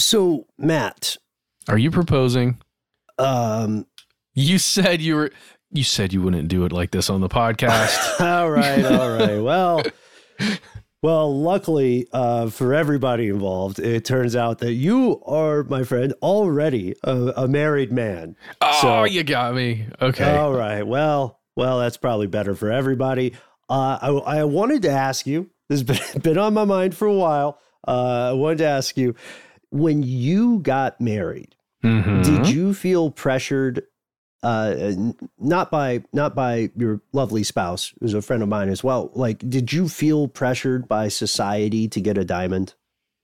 So, Matt, are you proposing? You said you wouldn't do it like this on the podcast. All right. Well, luckily for everybody involved, it turns out that you are, my friend, already a married man. Oh, you got me. Okay. All right. Well, that's probably better for everybody. I wanted to ask you, this has been on my mind for a while. I wanted to ask you, when you got married, did you feel pressured, not by your lovely spouse, who's a friend of mine as well? Like, did you feel pressured by society to get a diamond?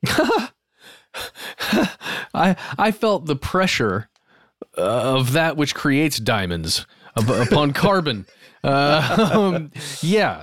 I felt the pressure of that which creates diamonds upon carbon. Yeah,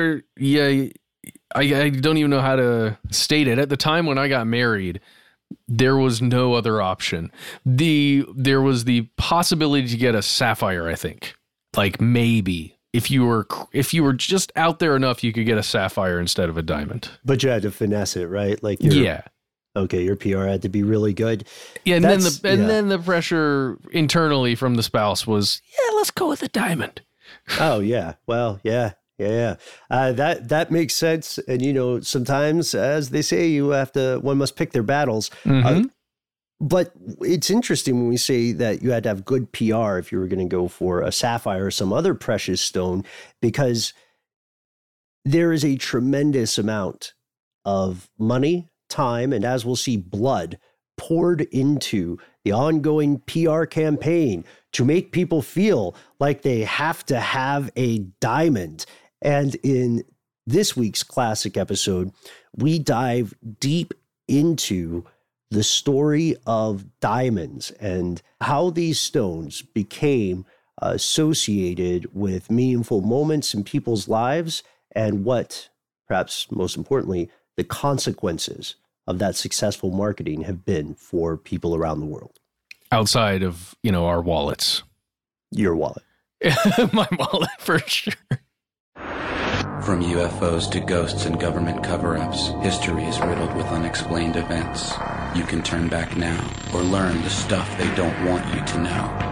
I don't even know how to state it. At the time when I got married, there was no other option. There was the possibility to get a sapphire, I think. Like maybe if you were just out there enough, you could get a sapphire instead of a diamond. But you had to finesse it, right? Like okay, your PR had to be really good. Yeah, and then the pressure internally from the spouse was, let's go with a diamond. Oh yeah. Well, yeah. That makes sense. And, sometimes, as they say, one must pick their battles. But it's interesting when we say that you had to have good PR if you were going to go for a sapphire or some other precious stone, because there is a tremendous amount of money, time, and as we'll see, blood poured into the ongoing PR campaign to make people feel like they have to have a diamond. And in this week's classic episode, we dive deep into the story of diamonds and how these stones became associated with meaningful moments in people's lives, and what, perhaps most importantly, the consequences of that successful marketing have been for people around the world. Outside of, our wallets. Your wallet. My wallet, for sure. From UFOs to ghosts and government cover-ups, history is riddled with unexplained events. You can turn back now or learn the stuff they don't want you to know.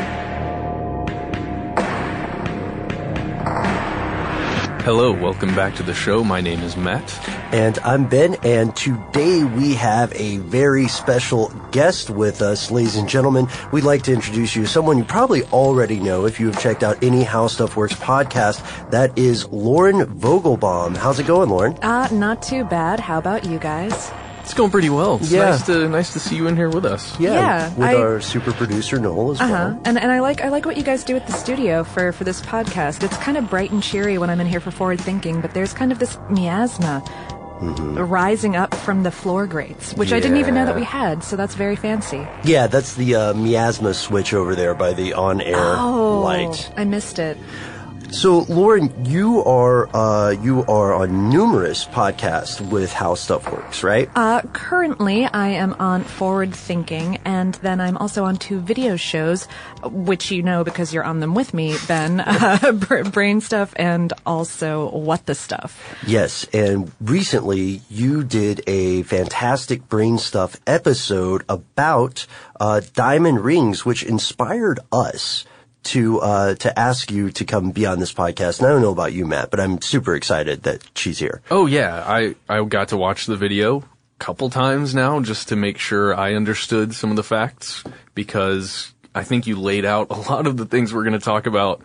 Hello, welcome back to the show. My name is Matt. And I'm Ben, and today we have a very special guest with us, ladies and gentlemen. We'd like to introduce you to someone you probably already know if you have checked out any How Stuff Works podcast. That is Lauren Vogelbaum. How's it going, Lauren? Not too bad. How about you guys? It's going pretty well. It's nice to see you in here with us. With our super producer Noel as well. And I like what you guys do at the studio for this podcast. It's kind of bright and cheery when I'm in here for Forward Thinking, but there's kind of this miasma rising up from the floor grates, which I didn't even know that we had, so that's very fancy. Yeah, that's the miasma switch over there by the on-air light. I missed it. So, Lauren, you are on numerous podcasts with How Stuff Works, right? Currently, I am on Forward Thinking, and then I'm also on 2 video shows, which you know because you're on them with me, Ben. Brain Stuff and also What the Stuff. Yes, and recently you did a fantastic Brain Stuff episode about diamond rings, which inspired us to ask you to come be on this podcast. And I don't know about you, Matt, but I'm super excited that she's here. Oh yeah, I got to watch the video a couple times now just to make sure I understood some of the facts, because I think you laid out a lot of the things we're going to talk about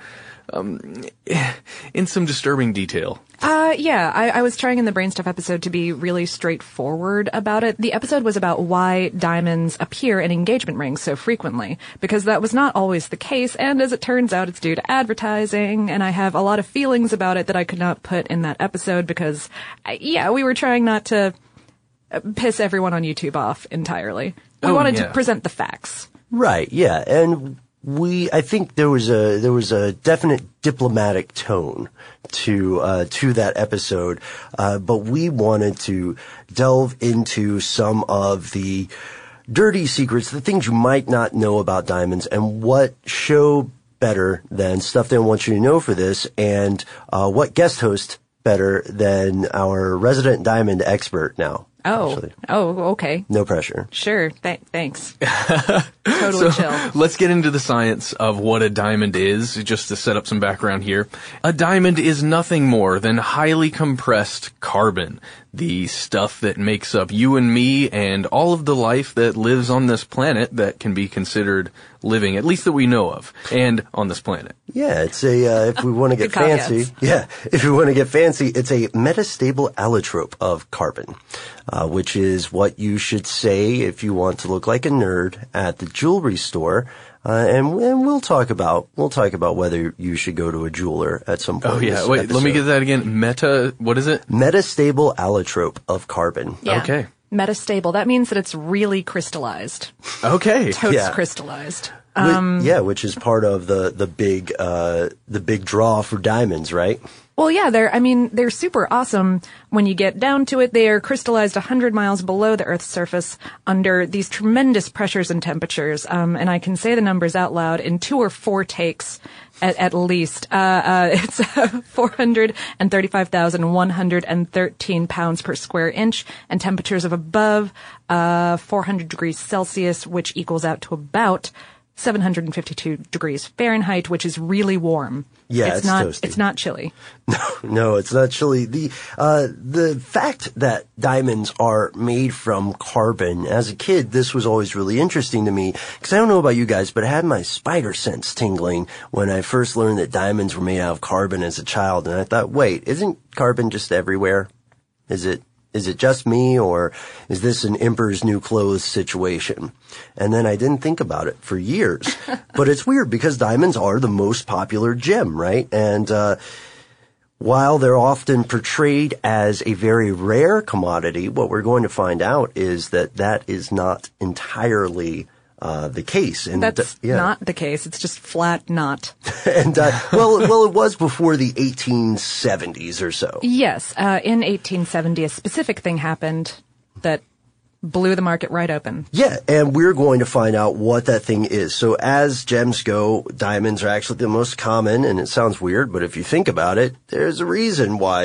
in some disturbing detail. I was trying in the Brain Stuff episode to be really straightforward about it. The episode was about why diamonds appear in engagement rings so frequently, because that was not always the case, and as it turns out, it's due to advertising, and I have a lot of feelings about it that I could not put in that episode because, we were trying not to piss everyone on YouTube off entirely. We wanted to present the facts. Right, yeah, and I think there was a definite diplomatic tone to that episode, but we wanted to delve into some of the dirty secrets, the things you might not know about diamonds, and what show better than Stuff They Don't Want You to Know for this, and what guest host better than our resident diamond expert now. Oh, actually. Okay. No pressure. Sure. Thanks. Totally chill. Let's get into the science of what a diamond is, just to set up some background here. A diamond is nothing more than highly compressed carbon, the stuff that makes up you and me and all of the life that lives on this planet that can be considered living, at least that we know of, and on this planet. Yeah, it's a, if we want to get fancy, if we want to get fancy, it's a metastable allotrope of carbon, which is what you should say if you want to look like a nerd at the jewelry store. And we'll talk about whether you should go to a jeweler at some point. Oh yeah, wait, let me get that again. What is it? Metastable allotrope of carbon. Yeah. Okay. Metastable. That means that it's really crystallized. Okay. Totes crystallized. Which is part of the big draw for diamonds, right? Well, yeah, they're super awesome. When you get down to it, they are crystallized 100 miles below the Earth's surface under these tremendous pressures and temperatures. And I can say the numbers out loud in 2 or 4 takes at least. It's 435,113 pounds per square inch and temperatures of above 400 degrees Celsius, which equals out to about 752 degrees Fahrenheit, which is really warm. Yeah, it's not toasty. It's not chilly. No, it's not chilly. The fact that diamonds are made from carbon, as a kid, this was always really interesting to me, because I don't know about you guys, but I had my spider sense tingling when I first learned that diamonds were made out of carbon as a child, and I thought, wait, isn't carbon just everywhere? Is it just me, or is this an Emperor's New Clothes situation? And then I didn't think about it for years. But it's weird because diamonds are the most popular gem, right? And while they're often portrayed as a very rare commodity, what we're going to find out is that is not entirely the case. And that's not the case. It's just flat not. And well, it was before the 1870s or so. Yes, in 1870, a specific thing happened that blew the market right open. Yeah, and we're going to find out what that thing is. So as gems go, diamonds are actually the most common, and it sounds weird, but if you think about it, there's a reason why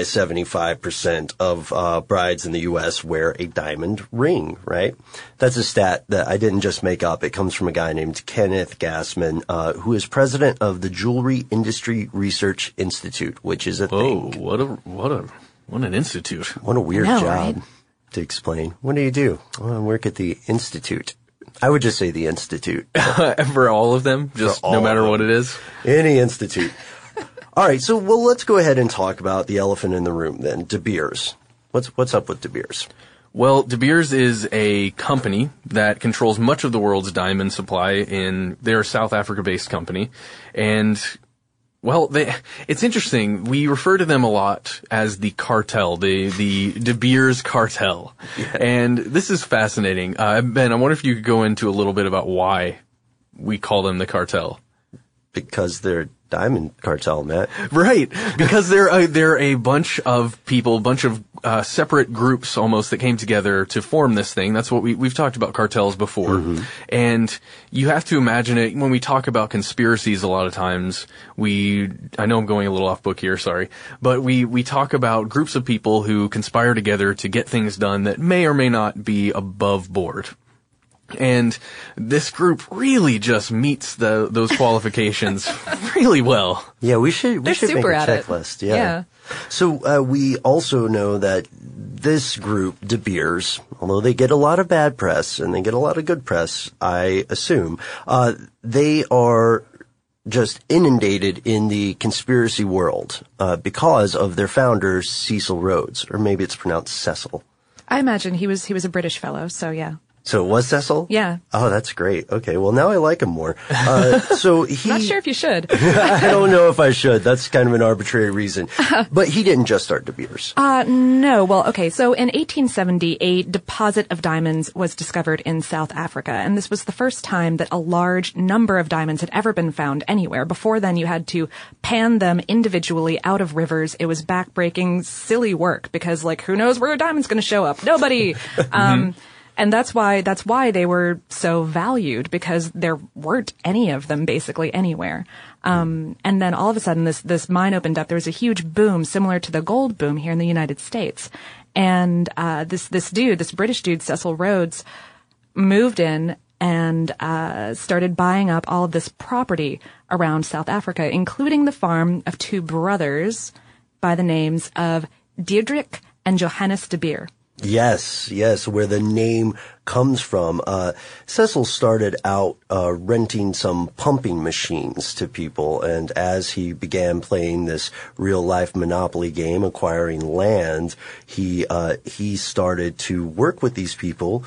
75% of brides in the U.S. wear a diamond ring, right? That's a stat that I didn't just make up. It comes from a guy named Kenneth Gassman, who is president of the Jewelry Industry Research Institute, which is a thing. What an institute. What a weird I know, job. right? To explain. What do? Well, I work at the Institute. I would just say the Institute. For all of them? Just no matter what it is? Any institute. All right, so let's go ahead and talk about the elephant in the room then, De Beers. What's up with De Beers? Well, De Beers is a company that controls much of the world's diamond supply. They're a South Africa-based company. And well, it's interesting. We refer to them a lot as the cartel, the De Beers cartel. Yeah. And this is fascinating. Ben, I wonder if you could go into a little bit about why we call them the cartel. Because they're diamond cartel, Matt. Right. Because they're a bunch of people, bunch of separate groups almost that came together to form this thing. That's what we've talked about cartels before. Mm-hmm. And you have to imagine it when we talk about conspiracies a lot of times. I know I'm going a little off book here, sorry. But we talk about groups of people who conspire together to get things done that may or may not be above board. And this group really just meets those qualifications really well. Yeah, we should make a checklist. Yeah. So we also know that this group, De Beers, although they get a lot of bad press and they get a lot of good press, I assume, they are just inundated in the conspiracy world because of their founder, Cecil Rhodes, or maybe it's pronounced Cecil. I imagine he was a British fellow, so yeah. So it was Cecil? Yeah. Oh, that's great. Okay, well now I like him more. So he... Not sure if you should. I don't know if I should. That's kind of an arbitrary reason. But he didn't just start De Beers. No. Well, okay. So in 1870, a deposit of diamonds was discovered in South Africa. And this was the first time that a large number of diamonds had ever been found anywhere. Before then, you had to pan them individually out of rivers. It was backbreaking, silly work because, who knows where a diamond's going to show up? Nobody. And that's why they were so valued, because there weren't any of them basically anywhere. And then all of a sudden this mine opened up. There was a huge boom similar to the gold boom here in the United States. And this British dude, Cecil Rhodes, moved in and started buying up all of this property around South Africa, including the farm of two brothers by the names of Diederik and Johannes de Beer. Yes, where the name comes from. Cecil started out renting some pumping machines to people, and as he began playing this real-life Monopoly game, acquiring land, he started to work with these people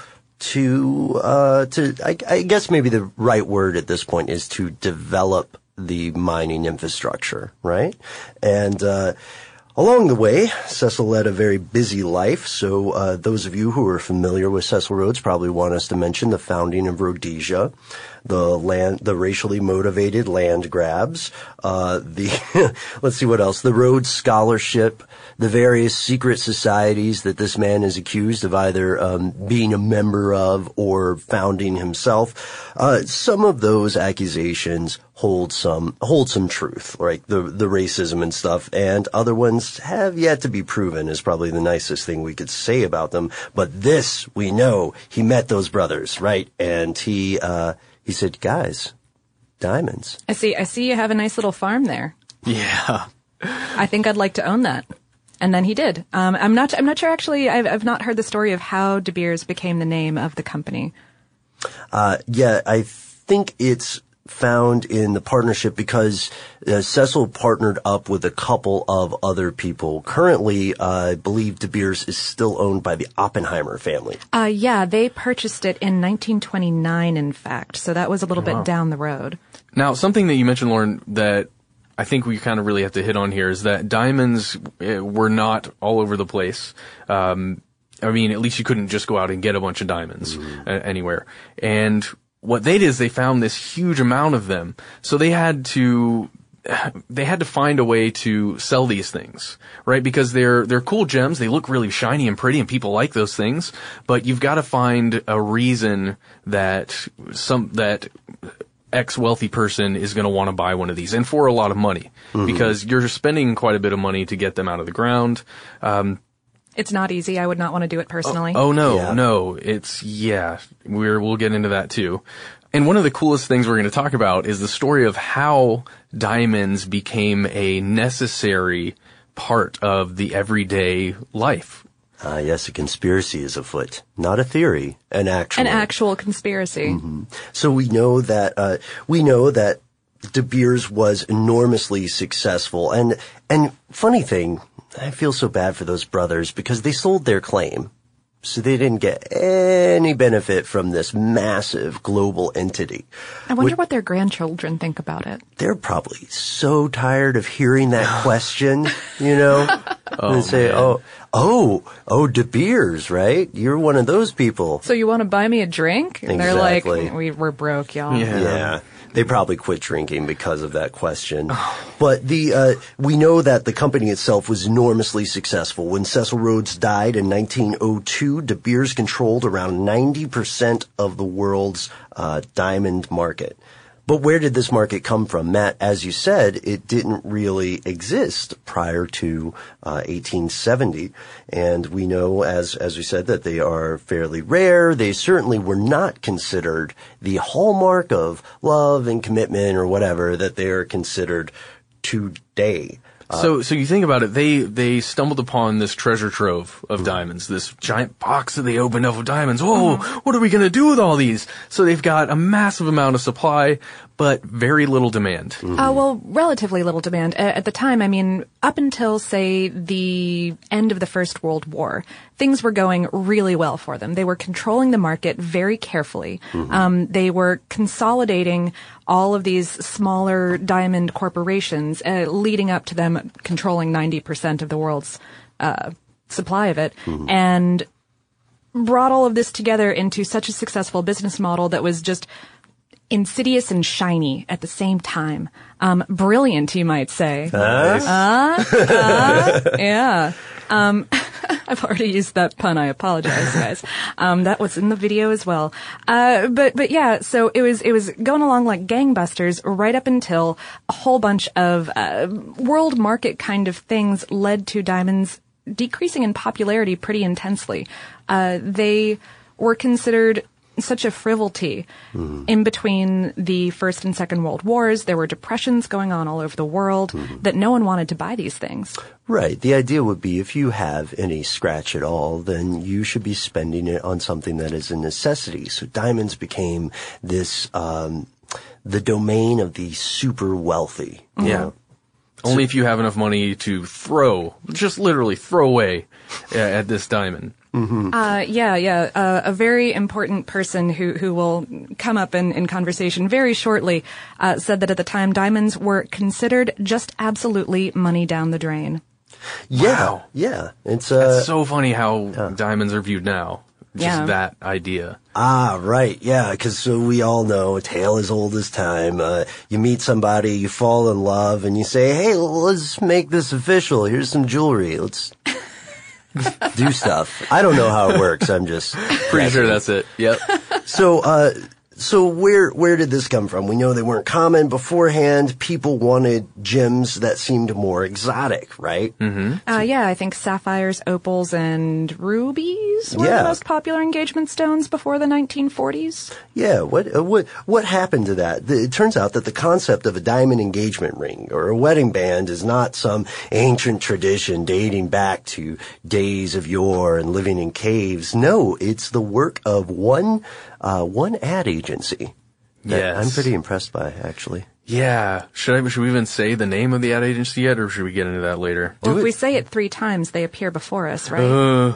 I guess maybe the right word at this point is to develop the mining infrastructure, right? And along the way, Cecil led a very busy life, so those of you who are familiar with Cecil Rhodes probably want us to mention the founding of Rhodesia, the racially motivated land grabs, let's see what else, the Rhodes Scholarship, the various secret societies that this man is accused of either being a member of or founding himself. Some of those accusations hold some truth, like the racism and stuff, and other ones have yet to be proven is probably the nicest thing we could say about them. But this, we know, he met those brothers, right? And he said, guys, diamonds. I see you have a nice little farm there. Yeah. I think I'd like to own that. And then he did. I'm not sure actually. I've not heard the story of how De Beers became the name of the company. Yeah, I think it's found in the partnership because Cecil partnered up with a couple of other people. Currently, I believe De Beers is still owned by the Oppenheimer family. Yeah, they purchased it in 1929, in fact. So that was a little bit down the road. Now, something that you mentioned, Lauren, that I think we kind of really have to hit on here is that diamonds were not all over the place. I mean, at least you couldn't just go out and get a bunch of diamonds anywhere. And what they did is they found this huge amount of them. So they had to find a way to sell these things, right? Because they're cool gems. They look really shiny and pretty and people like those things, but you've got to find a reason that X wealthy person is going to want to buy one of these, and for a lot of money, because you're spending quite a bit of money to get them out of the ground. It's not easy. I would not want to do it personally. No. We'll get into that too. And one of the coolest things we're going to talk about is the story of how diamonds became a necessary part of the everyday life. Yes, a conspiracy is afoot. Not a theory, an actual conspiracy. Mm-hmm. So we know that De Beers was enormously successful. And funny thing, I feel so bad for those brothers because they sold their claim. So they didn't get any benefit from this massive global entity. I wonder what their grandchildren think about it. They're probably so tired of hearing that question, you know? And say, man. Oh, De Beers, right? You're one of those people. So you want to buy me a drink? And Exactly. they're like, we're broke, y'all. Yeah. They probably quit drinking because of that question. But we know that the company itself was enormously successful. When Cecil Rhodes died in 1902, De Beers controlled around 90% of the world's diamond market. But where did this market come from? Matt, as you said, it didn't really exist prior to 1870. And we know, as we said, that they are fairly rare. They certainly were not considered the hallmark of love and commitment or whatever that they are considered today. So you think about it, they stumbled upon this treasure trove of diamonds, this giant box that they opened up of diamonds. Whoa, what are we going to do with all these? So they've got a massive amount of supply, but very little demand. Well, relatively little demand. At the time, I mean, up until, say, the end of the First World War, things were going really well for them. They were controlling the market very carefully. They were consolidating all of these smaller diamond corporations, leading up to them controlling 90% of the world's supply of it, and brought all of this together into such a successful business model that was just insidious and shiny at the same time. Brilliant, you might say. Yeah. I've already used that pun. I apologize, guys. That was in the video as well. But yeah, so it was going along like gangbusters right up until a whole bunch of world market kind of things led to diamonds decreasing in popularity pretty intensely. They were considered such a frivolity in between the First and Second World Wars. There were depressions going on all over the world that no one wanted to buy these things. Right. The idea would be if you have any scratch at all, then you should be spending it on something that is a necessity. So diamonds became this, the domain of the super wealthy. Yeah. Only if you have enough money to just literally throw away at this diamond. A very important person who will come up in conversation very shortly said that at the time diamonds were considered just absolutely money down the drain. Yeah. Wow. Yeah. It's so funny how diamonds are viewed now. Just that idea. Right. Yeah. Because we all know a tale as old as time. You meet somebody, you fall in love, and you say, hey, let's make this official. Here's some jewelry. Let's do stuff. I don't know how it works. I'm just pretty sure that's it. Yep. So where did this come from? We know they weren't common beforehand. People wanted gems that seemed more exotic, right? Mm-hmm. I think sapphires, opals, and rubies were the most popular engagement stones before the 1940s. Yeah. What happened to that? It turns out that the concept of a diamond engagement ring or a wedding band is not some ancient tradition dating back to days of yore and living in caves. No, it's the work of one ad agency that I'm pretty impressed by, actually. Yeah. Should we even say the name of the ad agency yet, or should we get into that later? Well, if we say it 3 times, they appear before us, right?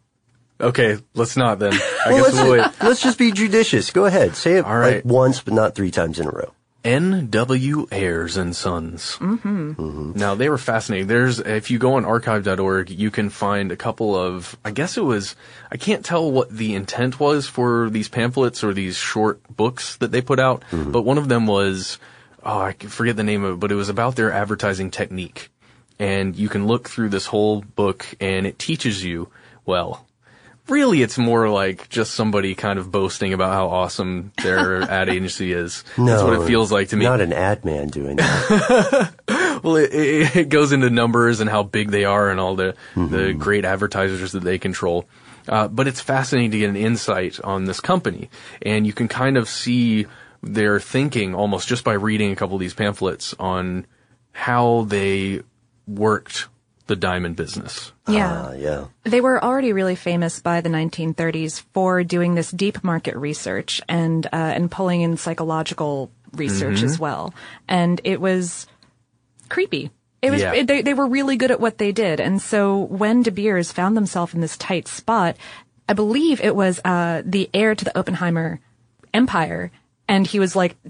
Okay, let's not then. I guess we'll wait. Let's just be judicious. Go ahead. Say it All right. like once, but not 3 times in a row. N.W. Ayers and Sons. Now, they were fascinating. If you go on archive.org, you can find a couple of, I can't tell what the intent was for these pamphlets or these short books that they put out, but one of them was, I forget the name of it, but it was about their advertising technique. And you can look through this whole book and it teaches you, really, it's more like just somebody kind of boasting about how awesome their ad agency is. That's what it feels like to me. Not an ad man doing that. Well, it goes into numbers and how big they are and all the great advertisers that they control. But it's fascinating to get an insight on this company. And you can kind of see their thinking almost just by reading a couple of these pamphlets on how they worked the diamond business. Yeah. They were already really famous by the 1930s for doing this deep market research and pulling in psychological research as well. And it was creepy. It was they were really good at what they did. And so when De Beers found themselves in this tight spot, I believe it was the heir to the Oppenheimer empire, and he was like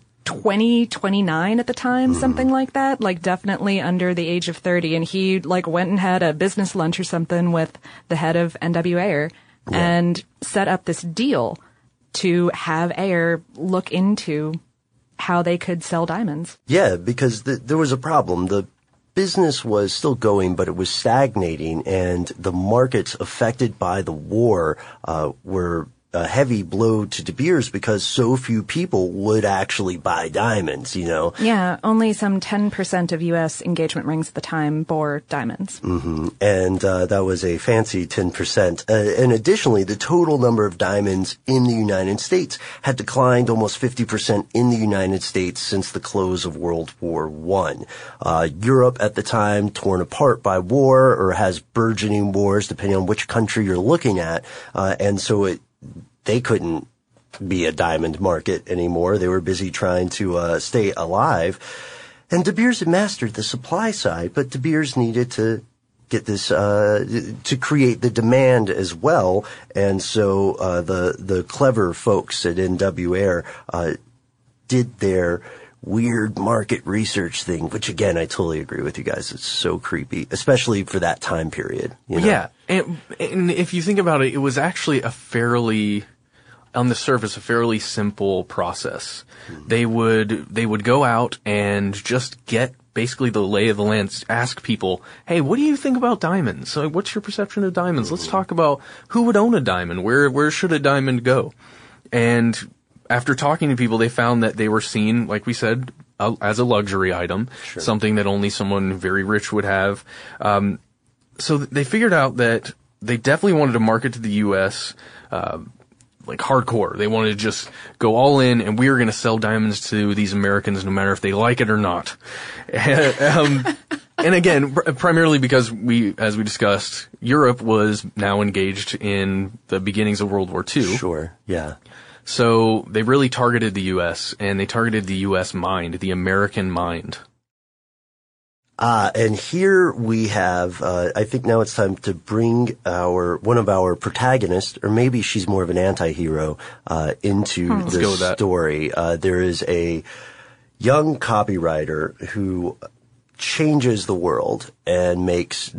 29 at the time, something like that, like definitely under the age of 30. And he went and had a business lunch or something with the head of N.W. Ayer and set up this deal to have Ayer look into how they could sell diamonds. Yeah, because there was a problem. The business was still going, but it was stagnating, and the markets affected by the war were a heavy blow to De Beers because so few people would actually buy diamonds, Yeah, only some 10% of U.S. engagement rings at the time bore diamonds. And that was a fancy 10%. And additionally, the total number of diamonds in the United States had declined almost 50% in the United States since the close of World War I. Europe at the time, torn apart by war or has burgeoning wars, depending on which country you're looking at. And so they couldn't be a diamond market anymore. They were busy trying to stay alive. And De Beers had mastered the supply side, but De Beers needed to get this to create the demand as well. And so the clever folks at N.W. Ayer did their weird market research thing, which again, I totally agree with you guys. It's so creepy, especially for that time period. Yeah. And if you think about it, it was actually on the surface, a fairly simple process. They would go out and just get basically the lay of the land, ask people, hey, what do you think about diamonds? So what's your perception of diamonds? Let's talk about who would own a diamond. Where should a diamond go? And after talking to people, they found that they were seen, like we said, as a luxury item, something that only someone very rich would have. So they figured out that they definitely wanted to market to the U.S., like hardcore. They wanted to just go all in, and we were going to sell diamonds to these Americans no matter if they like it or not. And again, primarily because as we discussed, Europe was now engaged in the beginnings of World War II. Sure, yeah. So they really targeted the U.S., and they targeted the U.S. mind, the American mind. And here we have, I think now it's time to bring one of our protagonists, or maybe she's more of an anti-hero, into the story. There is a young copywriter who changes the world and makes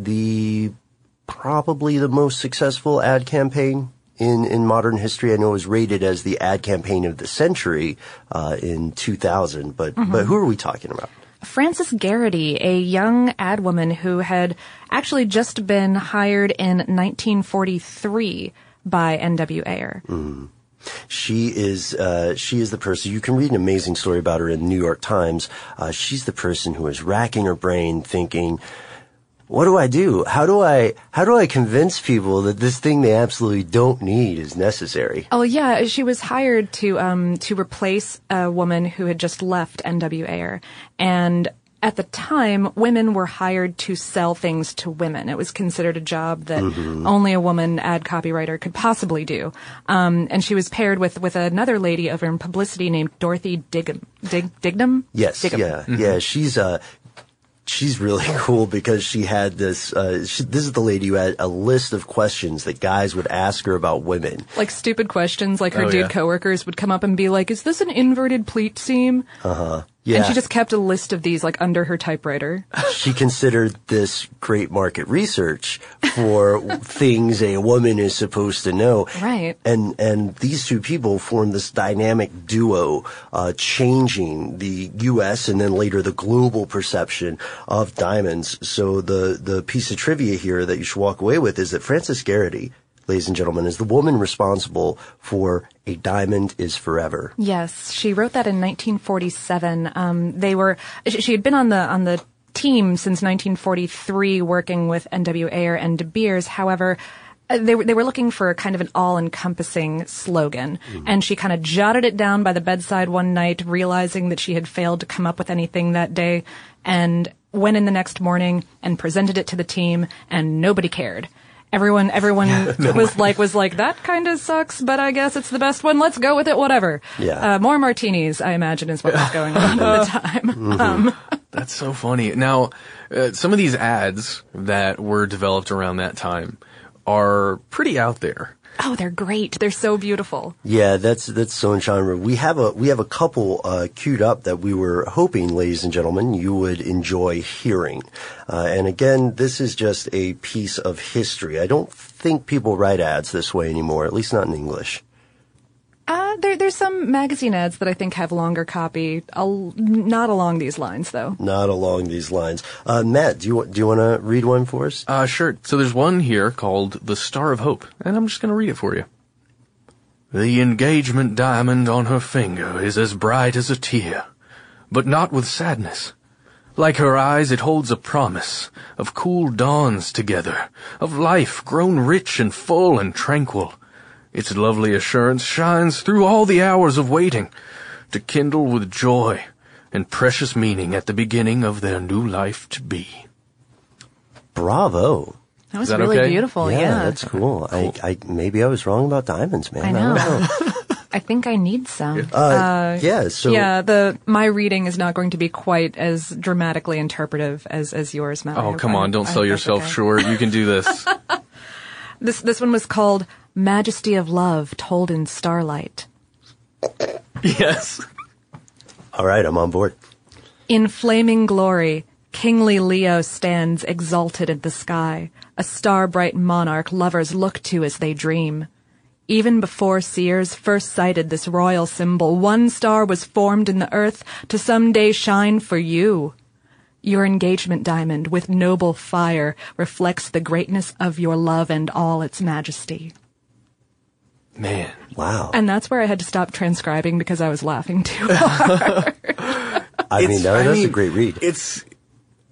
probably the most successful ad campaign in modern history. I know it was rated as the ad campaign of the century, in 2000, but who are we talking about? Frances Garrity, a young ad woman who had actually just been hired in 1943 by N.W. Ayer. Mm. She is the person, you can read an amazing story about her in the New York Times. She's the person who is racking her brain thinking, what do I do? How do I convince people that this thing they absolutely don't need is necessary? Oh yeah, she was hired to replace a woman who had just left N.W. Ayer. And at the time, women were hired to sell things to women. It was considered a job that only a woman ad copywriter could possibly do. And she was paired with another lady over in publicity named Dorothy Dignam. Yes, Dignam. yeah, yeah. She's really cool because she had this, this is the lady who had a list of questions that guys would ask her about women. Like stupid questions, like her coworkers would come up and be like, is this an inverted pleat seam? Uh-huh. Yeah. And she just kept a list of these like under her typewriter. She considered this great market research for things a woman is supposed to know. Right. And these two people formed this dynamic duo, changing the U.S. and then later the global perception of diamonds. So the piece of trivia here that you should walk away with is that Frances Garrity, ladies and gentlemen, is the woman responsible for A Diamond is Forever. Yes, she wrote that in 1947. She had been on the team since 1943, working with N.W. Ayer and De Beers. However, they were looking for kind of an all-encompassing slogan, and she kind of jotted it down by the bedside one night, realizing that she had failed to come up with anything that day, and went in the next morning and presented it to the team, and nobody cared. Everyone was like, that kind of sucks, but I guess it's the best one. Let's go with it, whatever. Yeah. More martinis, I imagine, is what was going on at the time. That's so funny. Now, some of these ads that were developed around that time are pretty out there. Oh, they're great. They're so beautiful. Yeah, that's so in genre. We have a couple queued up that we were hoping, ladies and gentlemen, you would enjoy hearing. And again, this is just a piece of history. I don't think people write ads this way anymore, at least not in English. There's some magazine ads that I think have longer copy. Not along these lines, though. Not along these lines. Matt, do you want to read one for us? Sure. So there's one here called The Star of Hope, and I'm just going to read it for you. The engagement diamond on her finger is as bright as a tear, but not with sadness. Like her eyes, it holds a promise of cool dawns together, of life grown rich and full and tranquil. Its lovely assurance shines through all the hours of waiting, to kindle with joy and precious meaning at the beginning of their new life to be. Bravo. That was really beautiful, yeah. That's cool. Maybe I was wrong about diamonds, man. I know. I think I need some. My reading is not going to be quite as dramatically interpretive as yours, Matt. Oh, come on, don't sell yourself short. You can do this. This one was called Majesty of Love Told in Starlight. Yes. All right, I'm on board. In flaming glory, kingly Leo stands exalted in the sky, a star-bright monarch lovers look to as they dream. Even before seers first sighted this royal symbol, one star was formed in the earth to someday shine for you. Your engagement diamond with noble fire reflects the greatness of your love and all its majesty. Man. Wow. And that's where I had to stop transcribing because I was laughing too hard. That's a great read.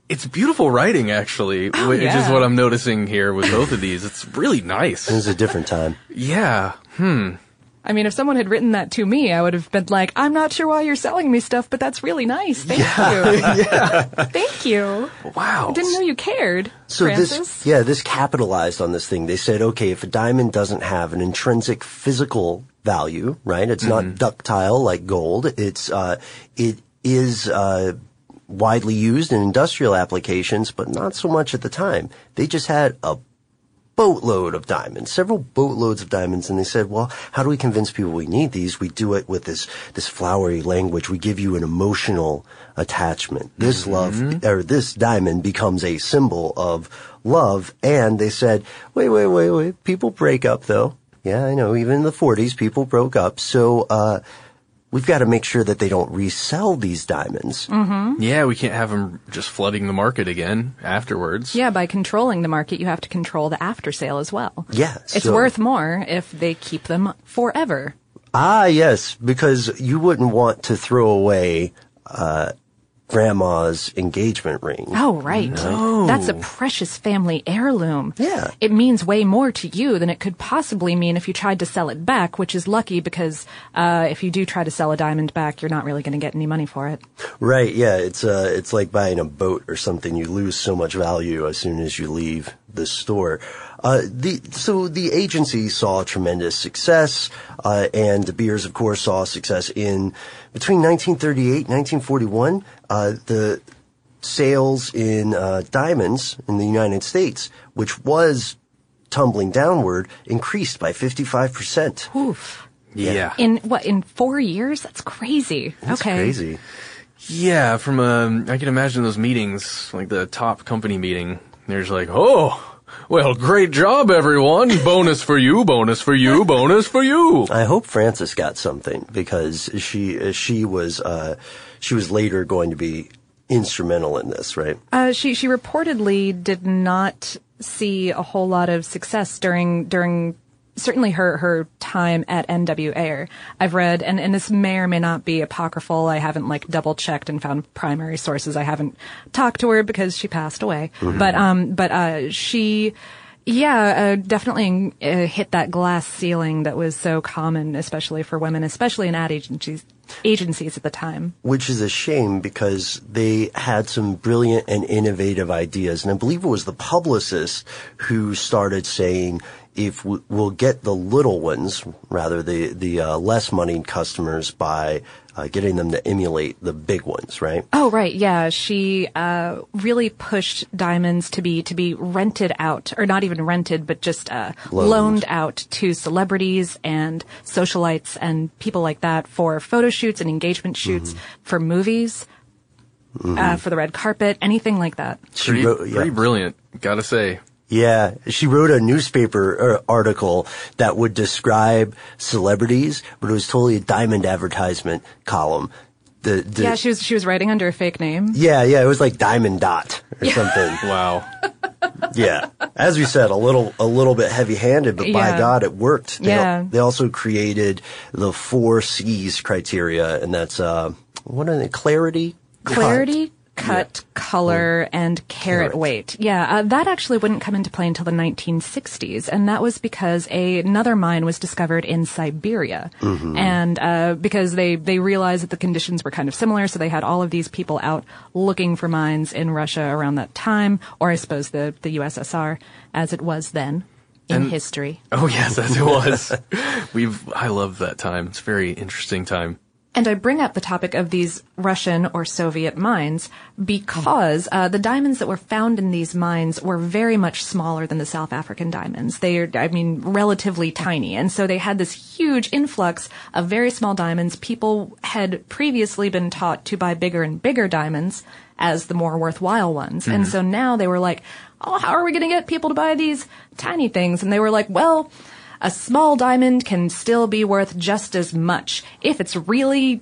It's beautiful writing, actually, which is what I'm noticing here with both of these. It's really nice. It was a different time. Yeah. I mean, if someone had written that to me, I would have been like, I'm not sure why you're selling me stuff, but that's really nice. Thank you. Thank you. Wow. I didn't know you cared, So Francis. this capitalized on this thing. They said, okay, if a diamond doesn't have an intrinsic physical value, right? It's not ductile like gold. It is widely used in industrial applications, but not so much at the time. They just had a boatload of diamonds, several boatloads of diamonds, and they said, well, how do we convince people we need these? We do it with this flowery language. We give you an emotional attachment. This love, or this diamond becomes a symbol of love. And they said, wait, people break up though. Yeah, I know, even in the 40s, people broke up. So, we've got to make sure that they don't resell these diamonds. Yeah, we can't have them just flooding the market again afterwards. Yeah, by controlling the market, you have to control the after sale as well. Yeah. It's worth more if they keep them forever. Ah, yes, because you wouldn't want to throw away grandma's engagement ring. Oh, right. No. That's a precious family heirloom. Yeah. It means way more to you than it could possibly mean if you tried to sell it back, which is lucky because if you do try to sell a diamond back, you're not really going to get any money for it. Right, yeah, it's like buying a boat or something. You lose so much value as soon as you leave the store. So the agency saw tremendous success, and De Beers, of course, saw success between 1938 and 1941. The sales in diamonds in the United States, which was tumbling downward, increased by 55%. Oof. Yeah. In 4 years? That's crazy. That's okay. crazy. Yeah, I can imagine those meetings, like the top company meeting. There's like, oh, well, great job, everyone. Bonus for you, bonus for you, bonus for you. I hope Frances got something because she was later going to be instrumental in this, right? She reportedly did not see a whole lot of success during certainly her time at NWA. I've read, and this may or may not be apocryphal. I haven't double checked and found primary sources. I haven't talked to her because she passed away. But she, definitely hit that glass ceiling that was so common, especially for women, especially in ad agencies at the time. Which is a shame because they had some brilliant and innovative ideas. And I believe it was the publicist who started saying, if we'll get the little ones, rather the less moneyed customers by getting them to emulate the big ones, right? Oh, right. Yeah. She really pushed diamonds to be rented out, or not even rented, but just loaned out to celebrities and socialites and people like that for photo shoots and engagement shoots, for movies, for the red carpet, anything like that. Pretty brilliant, gotta say. Yeah, she wrote a newspaper article that would describe celebrities, but it was totally a diamond advertisement column. Yeah, she was writing under a fake name. Yeah, it was like Diamond Dot or something. Wow. Yeah, as we said, a little bit heavy-handed, but by God, it worked. They also created the 4 C's criteria, and that's what are they? Clarity, cut, color, and carat weight. Yeah, that actually wouldn't come into play until the 1960s, and that was because another mine was discovered in Siberia. And because they realized that the conditions were kind of similar, so they had all of these people out looking for mines in Russia around that time, or I suppose the USSR, as it was then in history. Oh, yes, as it was. I love that time. It's a very interesting time. And I bring up the topic of these Russian or Soviet mines because the diamonds that were found in these mines were very much smaller than the South African diamonds. They are, relatively tiny. And so they had this huge influx of very small diamonds. People had previously been taught to buy bigger and bigger diamonds as the more worthwhile ones. And so now they were like, oh, how are we going to get people to buy these tiny things? And they were like, well, a small diamond can still be worth just as much if it's really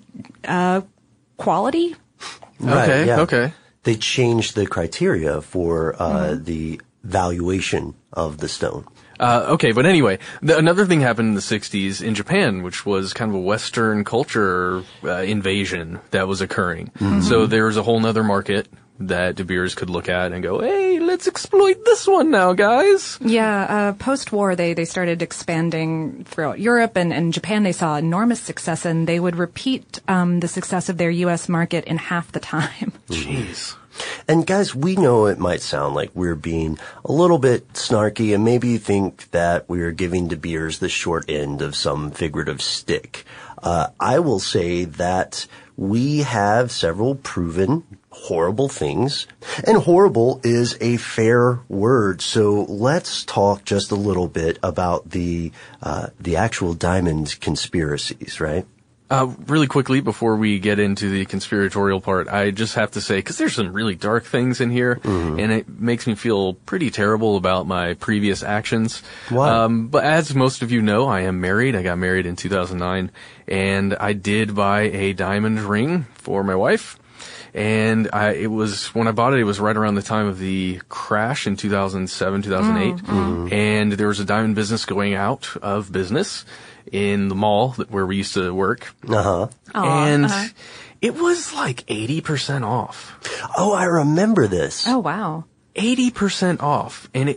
quality. Right, Okay. They changed the criteria for the valuation of the stone. Okay, but anyway, another thing happened in the 60s in Japan, which was kind of a Western culture invasion that was occurring. So there was a whole nother market that De Beers could look at and go, hey, let's exploit this one now, guys. Yeah, post-war, they started expanding throughout Europe and Japan. They saw enormous success, and they would repeat the success of their U.S. market in half the time. Jeez. And guys, we know it might sound like we're being a little bit snarky and maybe think that we're giving De Beers the short end of some figurative stick. I will say that we have several proven horrible things, and horrible is a fair word. So let's talk just a little bit about the actual diamond conspiracies, right? Really quickly, before we get into the conspiratorial part, I just have to say, because there's some really dark things in here, and it makes me feel pretty terrible about my previous actions. Wow. But as most of you know, I am married. I got married in 2009, and I did buy a diamond ring for my wife. And when I bought it, it was right around the time of the crash in 2007, 2008. And there was a diamond business going out of business in the mall where we used to work. And it was like 80% off. Oh, I remember this. Oh, wow. 80% off. And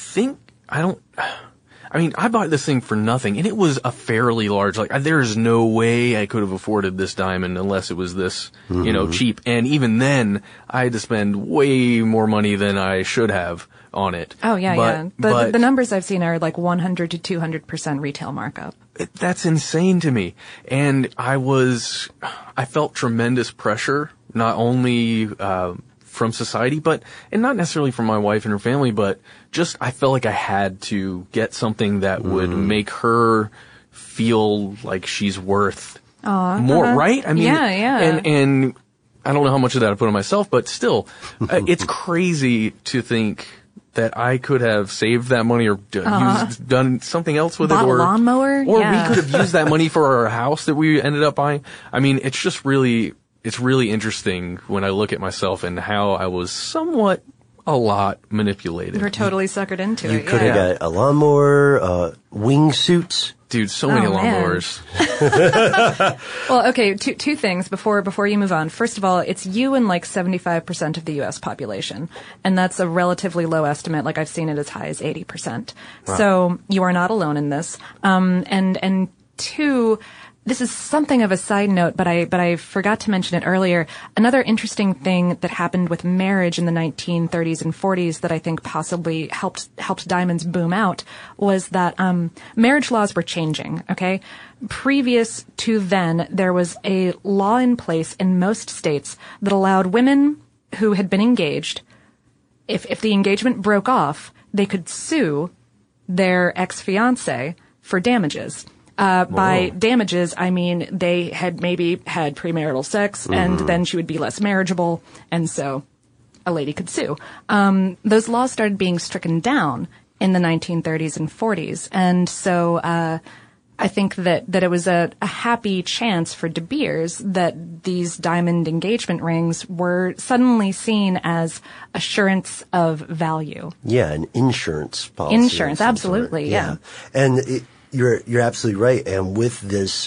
I bought this thing for nothing, and it was a fairly large, there's no way I could have afforded this diamond unless it was this, cheap. And even then, I had to spend way more money than I should have on it. Oh, yeah. The numbers I've seen are like 100 to 200% retail markup. That's insane to me. And I felt tremendous pressure, not only, from society, and not necessarily from my wife and her family, but just I felt like I had to get something that would make her feel like she's worth more, right? I mean, yeah. And I don't know how much of that I put on myself, but still, it's crazy to think that I could have saved that money or done something else with Bought it, or a lawnmower, or we could have used that money for our house that we ended up buying. I mean, it's just really. It's really interesting when I look at myself and how I was somewhat a lot manipulated. You were totally suckered into it. You could have got a lawnmower, wingsuits. Dude, so many lawnmowers. Well, okay, two things before you move on. First of all, it's you and like 75% of the U.S. population. And that's a relatively low estimate. Like I've seen it as high as 80%. Wow. So you are not alone in this. And two, this is something of a side note, but I forgot to mention it earlier. Another interesting thing that happened with marriage in the 1930s and 40s that I think possibly helped diamonds boom out was that marriage laws were changing, okay? Previous to then, there was a law in place in most states that allowed women who had been engaged, if the engagement broke off, they could sue their ex-fiancé for damages. By damages, I mean they had maybe had premarital sex and then she would be less marriageable, and so a lady could sue. Those laws started being stricken down in the 1930s and 40s, and so I think that it was a happy chance for De Beers that these diamond engagement rings were suddenly seen as assurance of value. Yeah, an insurance policy. Insurance, absolutely, yeah. And You're absolutely right. And with this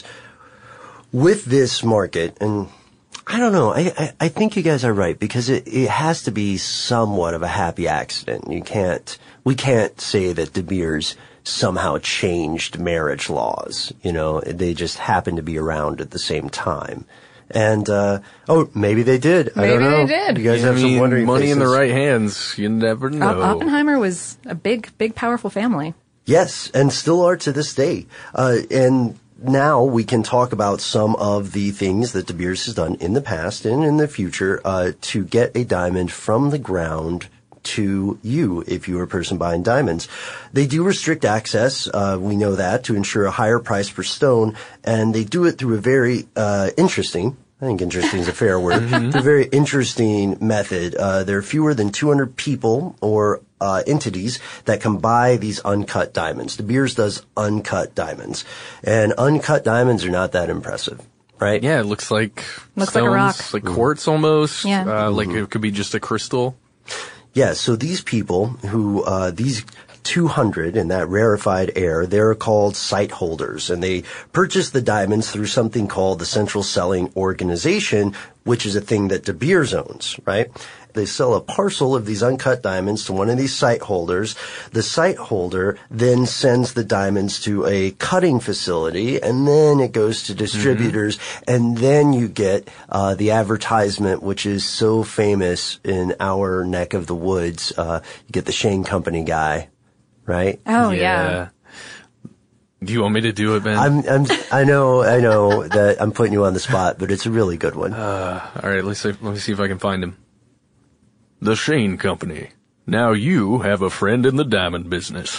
market, and I don't know, I think you guys are right, because it has to be somewhat of a happy accident. We can't say that De Beers somehow changed marriage laws. They just happened to be around at the same time. And, maybe they did. I don't know. Maybe they did. You guys have some wondering money faces. in the right hands. You never know. Oppenheimer was a big, powerful family. Yes, and still are to this day. And now we can talk about some of the things that De Beers has done in the past and in the future to get a diamond from the ground to you if you're a person buying diamonds. They do restrict access, we know that, to ensure a higher price per stone, and they do it through a very interesting, I think interesting is a fair word, through a very interesting method. There are fewer than 200 people or entities that can buy these uncut diamonds. De Beers does uncut diamonds, and uncut diamonds are not that impressive, right? Yeah, it looks like like a rock, like quartz almost. Yeah, like it could be just a crystal. Yeah. So these people who these 200 in that rarefied air, they're called site holders, and they purchase the diamonds through something called the Central Selling Organization, which is a thing that De Beers owns, right? They sell a parcel of these uncut diamonds to one of these site holders. The site holder then sends the diamonds to a cutting facility, and then it goes to distributors, and then you get the advertisement, which is so famous in our neck of the woods. You get the Shane Company guy, right? Oh, yeah. Do you want me to do it, Ben? I know that I'm putting you on the spot, but it's a really good one. All right, let me see if I can find him. The Shane Company. Now you have a friend in the diamond business.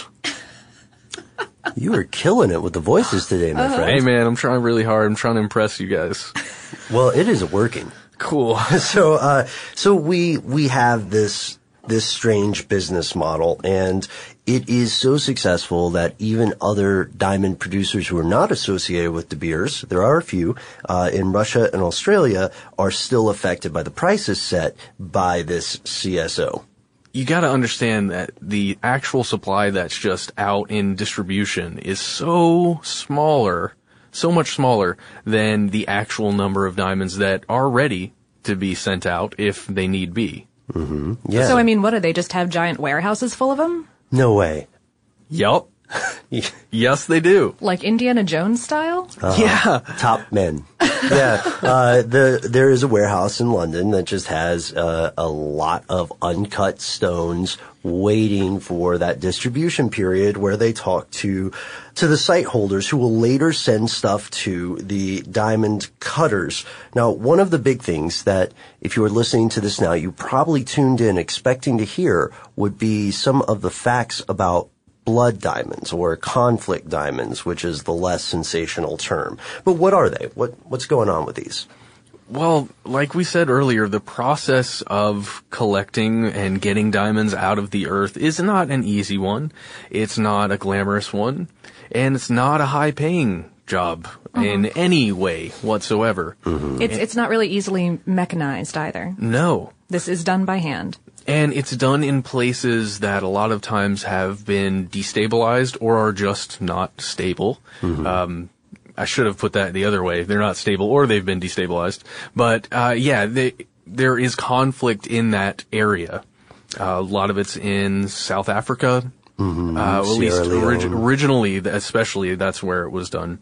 You are killing it with the voices today, my friend. Hey, man, I'm trying really hard. I'm trying to impress you guys. Well, it is working. Cool. So we have this strange business model, and it is so successful that even other diamond producers who are not associated with De Beers, there are a few, in Russia and Australia, are still affected by the prices set by this CSO. You got to understand that the actual supply that's just out in distribution is so much smaller than the actual number of diamonds that are ready to be sent out if they need be. Mm-hmm. Yeah. So, I mean, what do they just have giant warehouses full of them? No way. Yup. Yes, they do. Like Indiana Jones style? Yeah. Top men. Yeah. There is a warehouse in London that just has a lot of uncut stones waiting for that distribution period where they talk to the site holders who will later send stuff to the diamond cutters. Now, one of the big things that if you were listening to this now, you probably tuned in expecting to hear would be some of the facts about blood diamonds or conflict diamonds, which is the less sensational term. But what are they? What's going on with these? Well, like we said earlier, the process of collecting and getting diamonds out of the earth is not an easy one. It's not a glamorous one. And it's not a high-paying job in any way whatsoever. Mm-hmm. It's not really easily mechanized either. No. This is done by hand. And it's done in places that a lot of times have been destabilized or are just not stable. Mm-hmm. I should have put that the other way. They're not stable or they've been destabilized. But, there is conflict in that area. A lot of it's in South Africa. Mm-hmm. At least originally, especially, that's where it was done.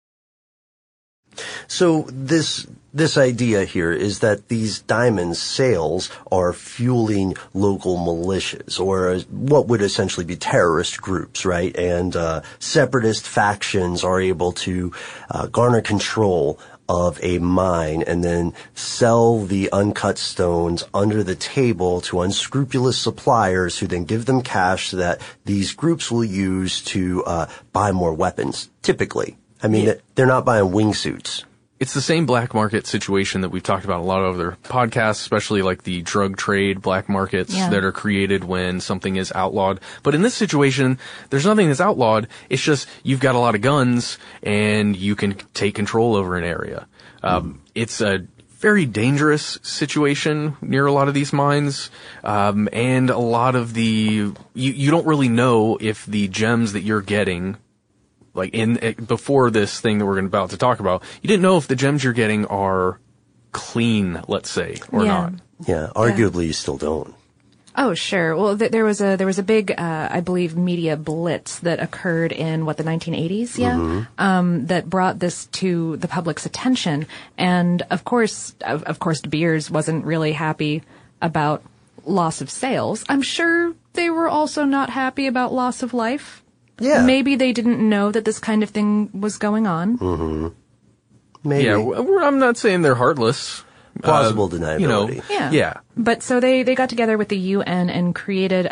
So this idea here is that these diamond sales are fueling local militias, or what would essentially be terrorist groups, right? And separatist factions are able to garner control of a mine and then sell the uncut stones under the table to unscrupulous suppliers who then give them cash that these groups will use to buy more weapons, typically. I mean, they're not buying wingsuits. It's the same black market situation that we've talked about a lot of other podcasts, especially like the drug trade black markets that are created when something is outlawed. But in this situation, there's nothing that's outlawed. It's just you've got a lot of guns and you can take control over an area. It's a very dangerous situation near a lot of these mines. And a lot of you don't really know if the gems that you're getting, like before this thing that we're about to talk about, you didn't know if the gems you're getting are clean, let's say, or not. Yeah, arguably you still don't. Oh, sure. Well, there was a big, I believe, media blitz that occurred in the 1980s, that brought this to the public's attention, and of course, De Beers wasn't really happy about loss of sales. I'm sure they were also not happy about loss of life. Yeah. Maybe they didn't know that this kind of thing was going on. Mm-hmm. Maybe. Yeah, I'm not saying they're heartless. Plausible deniability. Yeah. But so they got together with the UN and created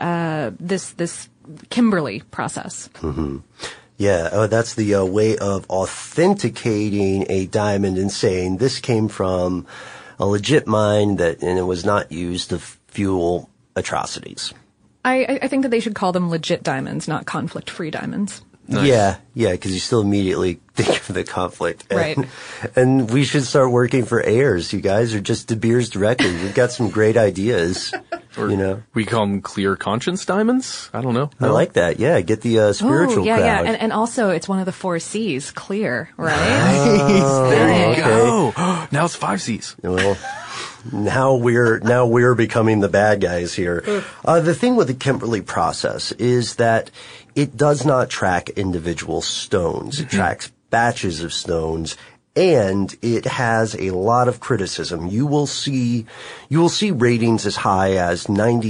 this Kimberley process. Mm-hmm. Yeah, that's the way of authenticating a diamond and saying this came from a legit mine and it was not used to fuel atrocities. I think that they should call them legit diamonds, not conflict-free diamonds. Nice. Yeah, because you still immediately think of the conflict. Right. And we should start working for heirs, you guys, or just De Beers directly. We've got some great ideas. Or you know, we call them clear conscience diamonds. I don't know. I like that. Yeah, get the spiritual yeah, crowd. yeah, and also it's one of the 4 C's, clear, right? There you okay. go. Now it's 5 C's. Well, now we're becoming the bad guys here. The thing with the Kimberley process is that it does not track individual stones. It tracks batches of stones, and it has a lot of criticism. You will see ratings as high as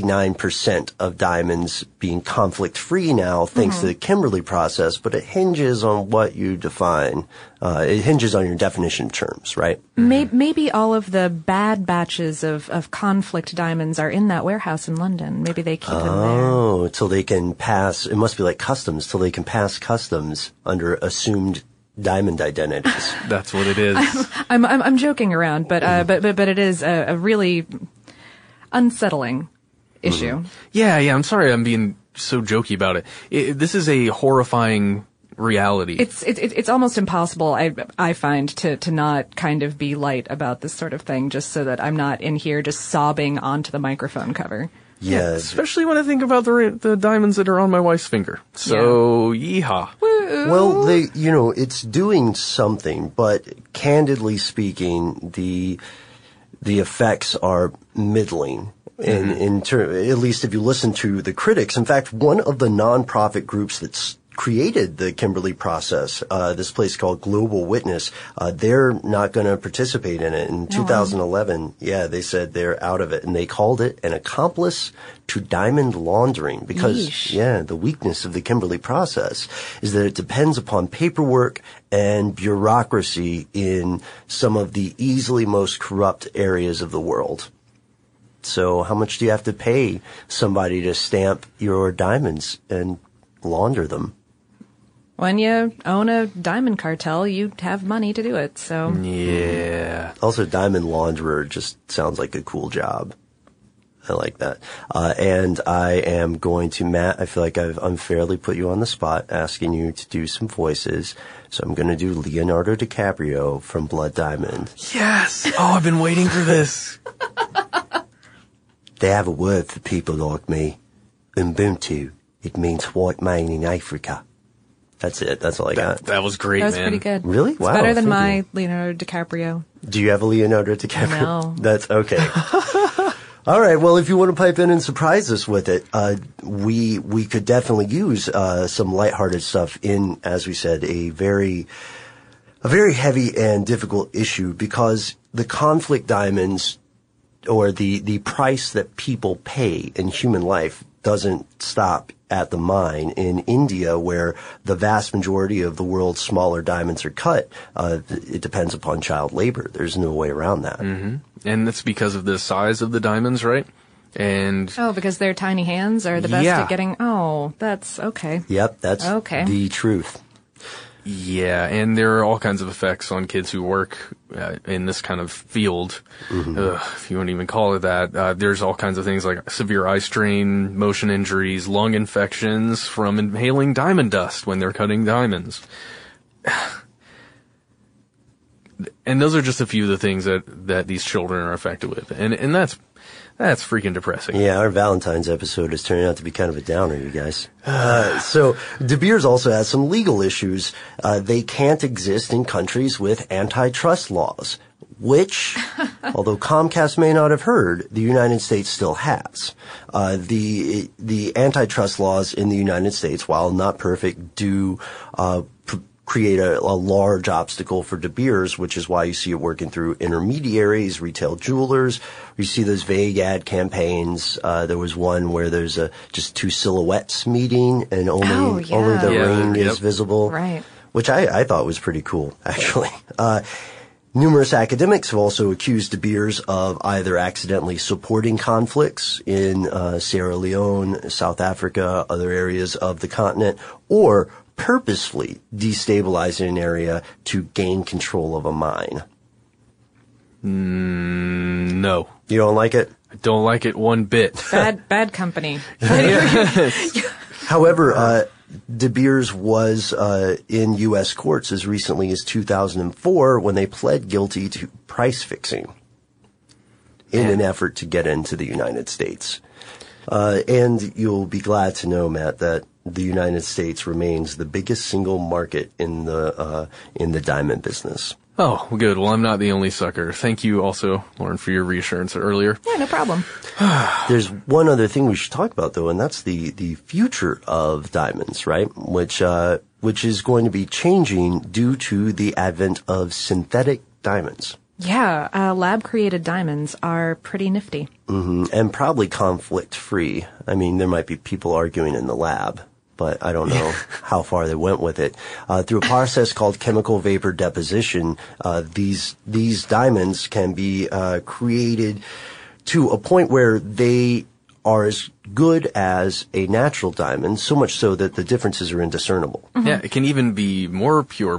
99% of diamonds being conflict-free now, thanks to the Kimberley process, but it hinges on what you define. It hinges on your definition terms, right? Maybe all of the bad batches of conflict diamonds are in that warehouse in London. Maybe they keep them there. Oh, till they can pass, it must be like customs, till they can pass customs under assumed diamond identities. That's what it is. I'm joking around, but it is a really unsettling issue. Yeah. I'm sorry I'm being so jokey about it. This is a horrifying reality. It's almost impossible, I find, to not kind of be light about this sort of thing, just so that I'm not in here just sobbing onto the microphone cover. Yes. Especially when I think about the diamonds that are on my wife's finger. So, yeehaw. Well, it's doing something, but candidly speaking, the effects are middling. At least if you listen to the critics. In fact, one of the nonprofit groups that's created the Kimberley process, this place called Global Witness, they're not going to participate in it. In 2011, they said they're out of it, and they called it an accomplice to diamond laundering because, the weakness of the Kimberley process is that it depends upon paperwork and bureaucracy in some of the easily most corrupt areas of the world. So how much do you have to pay somebody to stamp your diamonds and launder them? When you own a diamond cartel, you have money to do it, so. Yeah. Also, diamond launderer just sounds like a cool job. I like that. And I am going to, Matt, I feel like I've unfairly put you on the spot, asking you to do some voices. So I'm going to do Leonardo DiCaprio from Blood Diamond. Yes! Oh, I've been waiting for this. They have a word for people like me. Ubuntu. It means white man in Africa. That's it. That's all I got. That was great, man. That was pretty good. Really? It's Wow. better than thank my you. Leonardo DiCaprio. Do you have a Leonardo DiCaprio? No. That's okay. All right. Well, if you want to pipe in and surprise us with it, we could definitely use some lighthearted stuff in, as we said, a very heavy and difficult issue, because the conflict diamonds, or the price that people pay in human life, doesn't stop at the mine. In India, where the vast majority of the world's smaller diamonds are cut, it depends upon child labor. There's no way around that. Mm-hmm. And that's because of the size of the diamonds, right? And because their tiny hands are the best at getting. Oh, that's okay. Yep, that's okay. The truth. Yeah, and there are all kinds of effects on kids who work in this kind of field, if you wouldn't even call it that. There's all kinds of things like severe eye strain, motion injuries, lung infections from inhaling diamond dust when they're cutting diamonds. And those are just a few of the things that these children are affected with. And that's freaking depressing. Yeah, our Valentine's episode is turning out to be kind of a downer, you guys. So De Beers also has some legal issues. They can't exist in countries with antitrust laws, which, although Comcast may not have heard, the United States still has. The antitrust laws in the United States, while not perfect, do create a large obstacle for De Beers, which is why you see it working through intermediaries, retail jewelers. You see those vague ad campaigns. There was one where there's just two silhouettes meeting, and only the ring is visible. Right. Which I thought was pretty cool, actually. Numerous academics have also accused De Beers of either accidentally supporting conflicts in Sierra Leone, South Africa, other areas of the continent, or purposefully destabilizing an area to gain control of a mine. No. You don't like it? I don't like it one bit. Bad company. However, De Beers was in U.S. courts as recently as 2004 when they pled guilty to price fixing in an effort to get into the United States. And you'll be glad to know, Matt, that the United States remains the biggest single market in the diamond business. Oh, good. Well, I'm not the only sucker. Thank you also, Lauren, for your reassurance earlier. Yeah, no problem. There's one other thing we should talk about, though, and that's the future of diamonds, right? Which is going to be changing due to the advent of synthetic diamonds. Yeah, lab-created diamonds are pretty nifty. Mm-hmm. And probably conflict-free. I mean, there might be people arguing in the lab, but I don't know how far they went with it. Through a process called chemical vapor deposition, these diamonds can be created to a point where they are as good as a natural diamond, so much so that the differences are indiscernible. Mm-hmm. Yeah, it can even be more pure,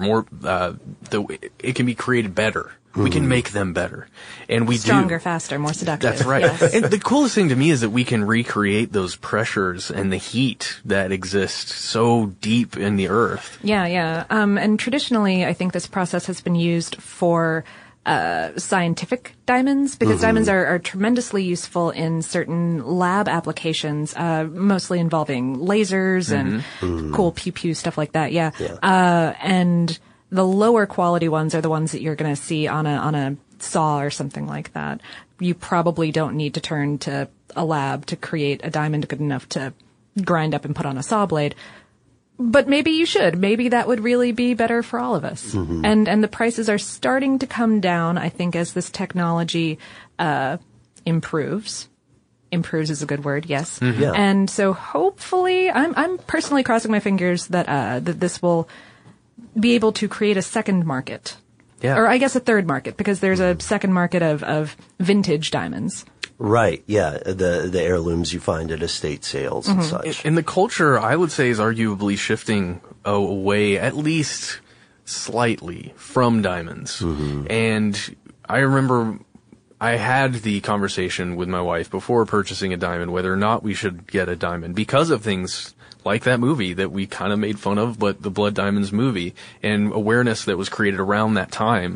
it can be created better. We can make them better. And we Stronger, faster, more seductive. That's right. Yes. And the coolest thing to me is that we can recreate those pressures and the heat that exist so deep in the earth. Yeah. And traditionally, I think this process has been used for scientific diamonds, because diamonds are tremendously useful in certain lab applications, mostly involving lasers and cool pew-pew stuff like that. Yeah. And the lower quality ones are the ones that you're going to see on a saw or something like that. You probably don't need to turn to a lab to create a diamond good enough to grind up and put on a saw blade. But maybe you should. Maybe that would really be better for all of us. And the prices are starting to come down, I think, as this technology improves. Improves is a good word, yes. Yeah. And so hopefully, I'm personally crossing my fingers that this will be able to create a second market. Yeah. Or I guess a third market, because there's a second market of vintage diamonds. Right, yeah, the heirlooms you find at estate sales and such. And the culture, I would say, is arguably shifting away, at least slightly, from diamonds. And I remember I had the conversation with my wife before purchasing a diamond, whether or not we should get a diamond, because of things like that movie that we kind of made fun of, but the Blood Diamonds movie, and awareness that was created around that time,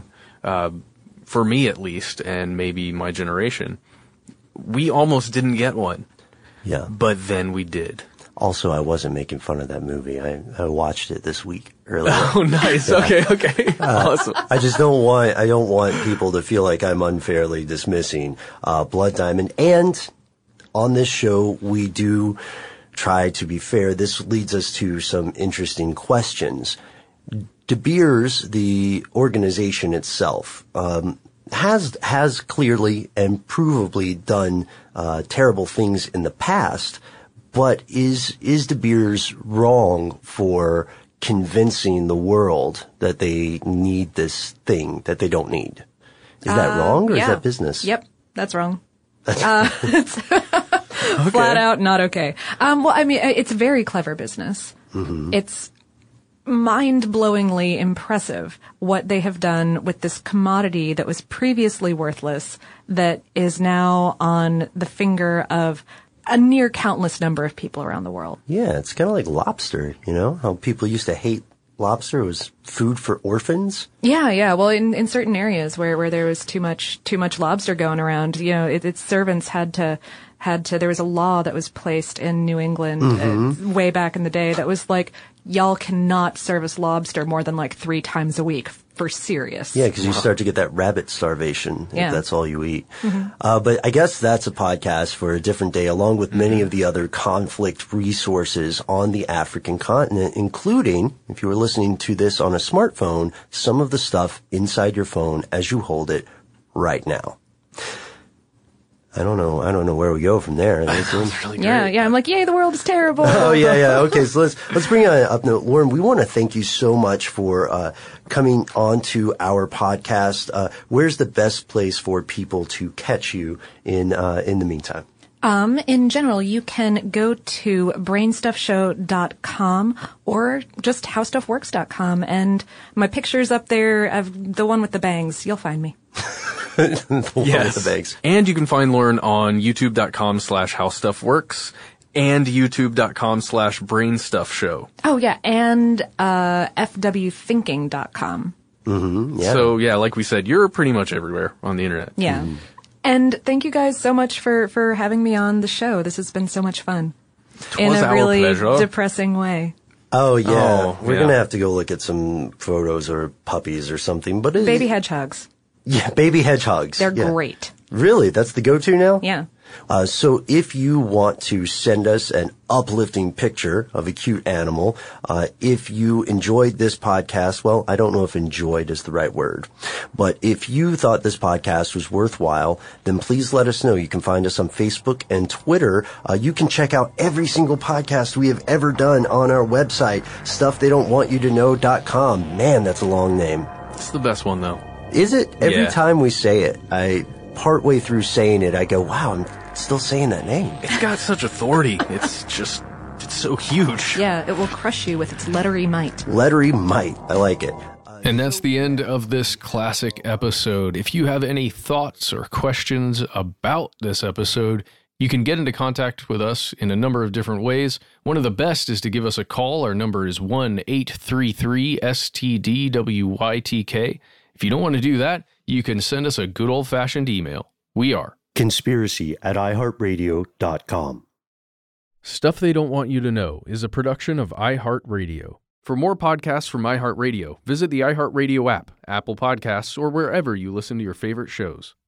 for me at least, and maybe my generation. We almost didn't get one. Yeah. But then we did. Also, I wasn't making fun of that movie. I watched it this week earlier. Oh, nice. Yeah. Okay. Awesome. I don't want people to feel like I'm unfairly dismissing Blood Diamond. And on this show, we do try to be fair. This leads us to some interesting questions. De Beers, the organization itself, has clearly and provably done terrible things in the past, but is De Beers wrong for convincing the world that they need this thing that they don't need? Is that wrong, or is that business? Yep, that's wrong. It's flat out not okay. Well, I mean, it's very clever business. It's mind-blowingly impressive what they have done with this commodity that was previously worthless, that is now on the finger of a near countless number of people around the world. Yeah, it's kind of like lobster, you know, how people used to hate lobster. It was food for orphans. Yeah. Well, in certain areas where there was too much lobster going around, you know, its servants had to, there was a law that was placed in New England way back in the day that was like, y'all cannot service lobster more than like 3 times a week for serious. Yeah, because you start to get that rabbit starvation if that's all you eat. Mm-hmm. But I guess that's a podcast for a different day, along with many of the other conflict resources on the African continent, including, if you were listening to this on a smartphone, some of the stuff inside your phone as you hold it right now. I don't know where we go from there. That's really great. Yeah. I'm like, yay, the world is terrible. Oh, yeah. Okay, so let's bring on up note. Lauren, we want to thank you so much for coming onto our podcast. Where's the best place for people to catch you in the meantime? In general, you can go to brainstuffshow.com or just howstuffworks.com, and my picture's up there of the one with the bangs. You'll find me. With the bags. And you can find Lauren on youtube.com/howstuffworks and youtube.com/brainstuffshow. Oh, yeah, and fwthinking.com. Yeah. So, yeah, like we said, you're pretty much everywhere on the internet. Yeah. And thank you guys so much for having me on the show. This has been so much fun. In Was a our really pleasure. depressing way. Oh, yeah. Oh, We're yeah. going to have to go look at some photos or puppies or something. But Baby hedgehogs. Yeah, baby hedgehogs. They're Yeah. great. Really? That's the go-to now? Yeah. So if you want to send us an uplifting picture of a cute animal, if you enjoyed this podcast, well, I don't know if enjoyed is the right word, but if you thought this podcast was worthwhile, then please let us know. You can find us on Facebook and Twitter. You can check out every single podcast we have ever done on our website, stufftheydon'twantyoutoKnow.com. Man, that's a long name. It's the best one, though. Is it? Every Yeah. time we say it, partway through saying it, I go, wow, I'm still saying that name. It's got such authority. It's so huge. Yeah, it will crush you with its lettery might. Lettery might. I like it. And that's the end of this classic episode. If you have any thoughts or questions about this episode, you can get into contact with us in a number of different ways. One of the best is to give us a call. Our number is 1-833-STDWYTK. If you don't want to do that, you can send us a good old-fashioned email. We are conspiracy@iheartradio.com. Stuff They Don't Want You to Know is a production of iHeartRadio. For more podcasts from iHeartRadio, visit the iHeartRadio app, Apple Podcasts, or wherever you listen to your favorite shows.